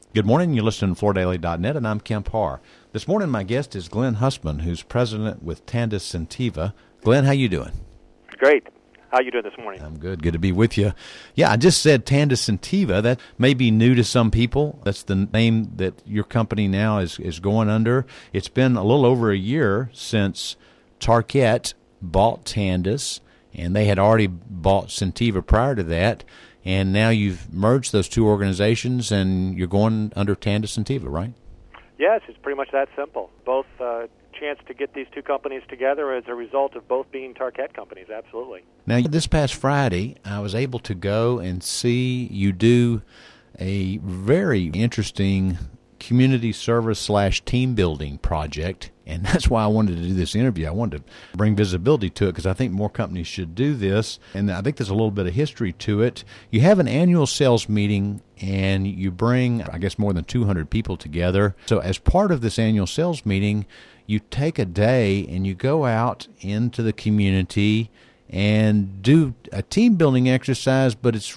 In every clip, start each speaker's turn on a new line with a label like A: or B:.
A: Good morning. You're listening to FloorDaily.net, and I'm Kemp Harr. This morning, my guest is Glenn Hussman, who's president with Tandis Sentiva. Glenn, how you doing?
B: Great. How you doing this morning?
A: I'm good. Good to be with you. Yeah, I just said Tandis Sentiva. That may be new to some people. That's the name that your company now is going under. It's been a little over a year since Tarkett bought Tandis, and they had already bought Sentiva prior to that. And now you've merged those two organizations, and you're going under Tandis Sentiva, right?
B: Yes, it's pretty much that simple. Both chance to get these two companies together as a result of both being Tarkett companies, absolutely.
A: Now, this past Friday, I was able to go and see you do a very interesting community service / team building project, and that's why I wanted to do this interview. I wanted to bring visibility to it because I think more companies should do this, and I think there's a little bit of history to it. You have an annual sales meeting, and you bring, I guess, more than 200 people together. So as part of this annual sales meeting, you take a day and you go out into the community and do a team building exercise, but it's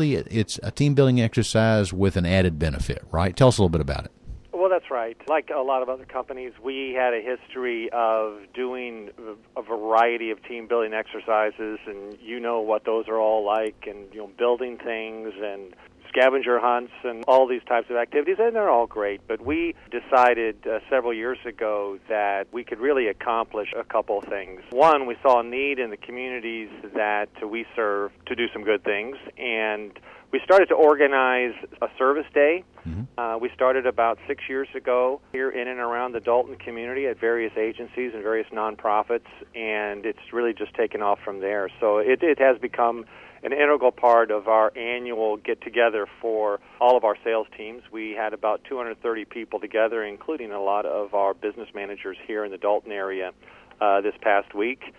A: a team building exercise with an added benefit, right? Tell us a little bit about it.
B: Well, that's right. Like a lot of other companies, we had a history of doing a variety of team building exercises, and you know what those are all like, and building things and scavenger hunts and all these types of activities, and they're all great. But we decided several years ago that we could really accomplish a couple things. One, we saw a need in the communities that we serve to do some good things, and we started to organize a service day. We started about 6 years ago here in and around the Dalton community at various agencies and various nonprofits, and it's really just taken off from there. So it has become an integral part of our annual get-together for all of our sales teams. We had about 230 people together, including a lot of our business managers here in the Dalton area this past week.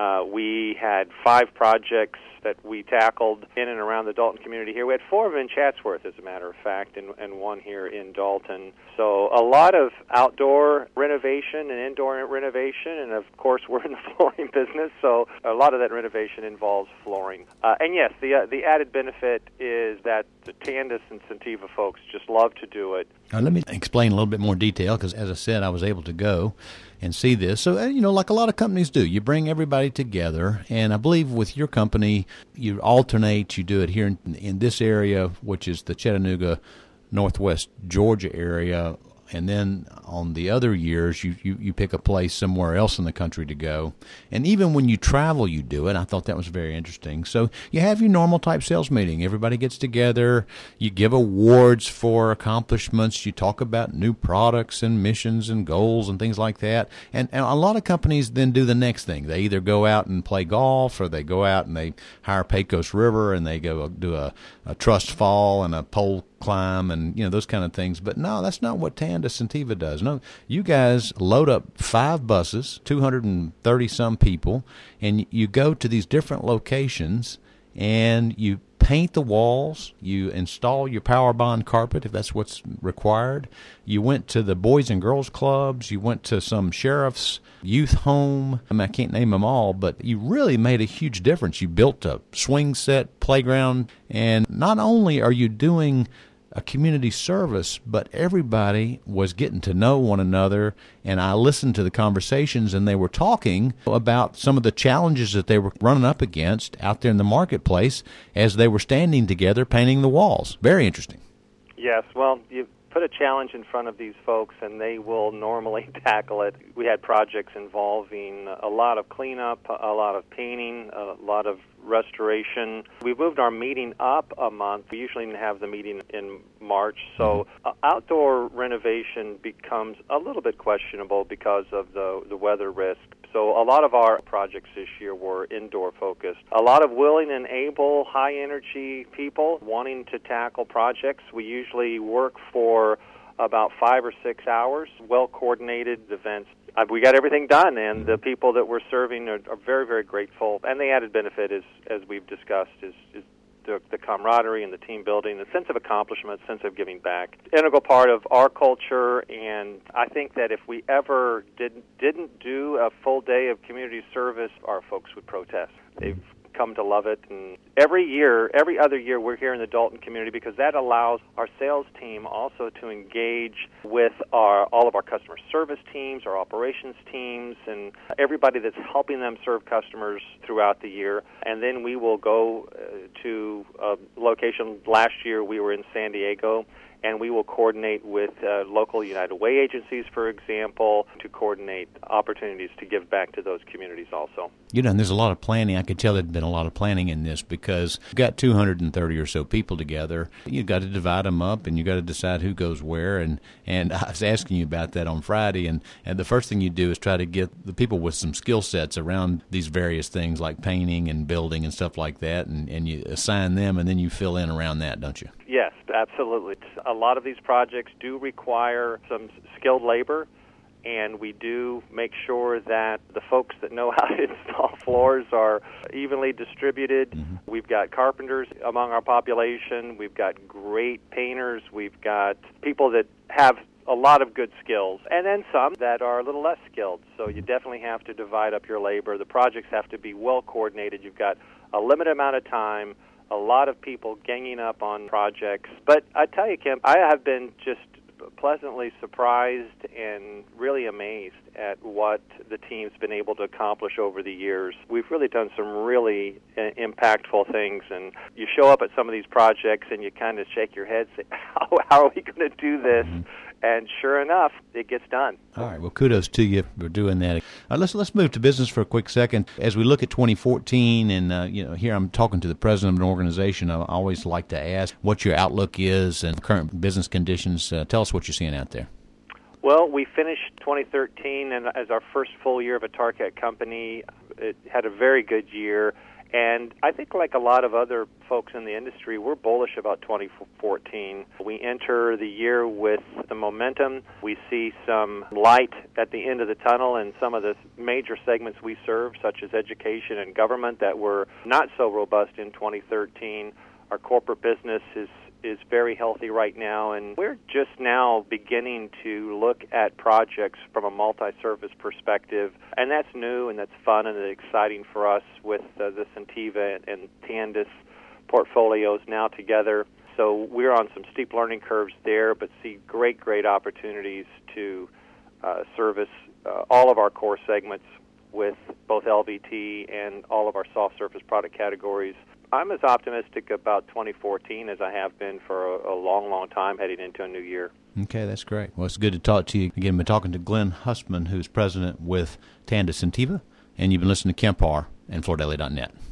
B: We had 5 projects that we tackled in and around the Dalton community here. We had 4 of them in Chatsworth, as a matter of fact, and 1 here in Dalton. So a lot of outdoor renovation and indoor renovation, and of course we're in the flooring business, so a lot of that renovation involves flooring. And yes, the added benefit is that the Tandis and Sentiva folks just love to do it.
A: Let me explain a little bit more detail, because as I said, I was able to go and see this. So, like a lot of companies do, you bring everybody together, and I believe with your company, you alternate. You do it here in this area, which is the Chattanooga, Northwest Georgia area, and then on the other years, you pick a place somewhere else in the country to go. And even when you travel, you do it. I thought that was very interesting. So you have your normal type sales meeting. Everybody gets together. You give awards for accomplishments. You talk about new products and missions and goals and things like that. And a lot of companies then do the next thing. They either go out and play golf, or they go out and they hire Pecos River and they go do a trust fall and a pole climb and those kind of things. But no, that's not what Tandis Sentiva does. No, you guys load up 5 buses, 230 some people, and you go to these different locations and you paint the walls, you install your Power Bond carpet if that's what's required. You went to the Boys and Girls Clubs, you went to some sheriff's youth home. I can't name them all, but you really made a huge difference. You built a swing set, playground, and not only are you doing a community service, but everybody was getting to know one another, and I listened to the conversations, and they were talking about some of the challenges that they were running up against out there in the marketplace as they were standing together painting the walls. Very interesting.
B: Yes, well, you put a challenge in front of these folks, and they will normally tackle it. We had projects involving a lot of cleanup, a lot of painting, a lot of restoration. We moved our meeting up a month. We usually have the meeting in March, so outdoor renovation becomes a little bit questionable because of the weather risk. So a lot of our projects this year were indoor focused. A lot of willing and able, high energy people wanting to tackle projects. We usually work for about 5 or 6 hours, well-coordinated events. We got everything done, and the people that we're serving are very, very grateful. And the added benefit, as we've discussed, is the camaraderie and the team building, the sense of accomplishment, sense of giving back. Integral part of our culture, and I think that if we ever didn't do a full day of community service, our folks would protest. They've come to love it. And every other year, we're here in the Dalton community because that allows our sales team also to engage with all of our customer service teams, our operations teams, and everybody that's helping them serve customers throughout the year. And then we will go to a location. Last year, we were in San Diego, and we will coordinate with local United Way agencies, for example, to coordinate opportunities to give back to those communities also.
A: You know, and there's a lot of planning. I could tell there'd been a lot of planning in this because you've got 230 or so people together. You've got to divide them up, and you've got to decide who goes where. And I was asking you about that on Friday, and the first thing you do is try to get the people with some skill sets around these various things like painting and building and stuff like that, and you assign them, and then you fill in around that, don't you?
B: Yes, absolutely. A lot of these projects do require some skilled labor, and we do make sure that the folks that know how to install floors are evenly distributed. Mm-hmm. We've got carpenters among our population. We've got great painters. We've got people that have a lot of good skills, and then some that are a little less skilled. So you definitely have to divide up your labor. The projects have to be well coordinated. You've got a limited amount of time, a lot of people ganging up on projects. But I tell you, Kim, I have been just pleasantly surprised and really amazed at what the team's been able to accomplish over the years. We've really done some really impactful things, and you show up at some of these projects and you kind of shake your head and say, how are we going to do this? Mm-hmm. And sure enough, it gets done.
A: All right. Well, kudos to you for doing that. Let's move to business for a quick second. As we look at 2014, and here I'm talking to the president of an organization, I always like to ask what your outlook is and current business conditions. Tell us what you're seeing out there.
B: Well, we finished 2013 and as our first full year of a Target company. It had a very good year. And I think like a lot of other folks in the industry, we're bullish about 2014. We enter the year with the momentum. We see some light at the end of the tunnel in some of the major segments we serve, such as education and government, that were not so robust in 2013. Our corporate business is very healthy right now, and we're just now beginning to look at projects from a multi-service perspective, and that's new and that's fun and exciting for us with the Sentiva and Tandis portfolios now together. So we're on some steep learning curves there, but see great opportunities to service all of our core segments with both LVT and all of our soft surface product categories. I'm as optimistic about 2014 as I have been for a long time heading into a new year.
A: Okay, that's great. Well, it's good to talk to you. Again, we're talking to Glenn Hustman, who's president with Tandis Sentiva, and you've been listening to Kemp Harr and FloorDaily.net.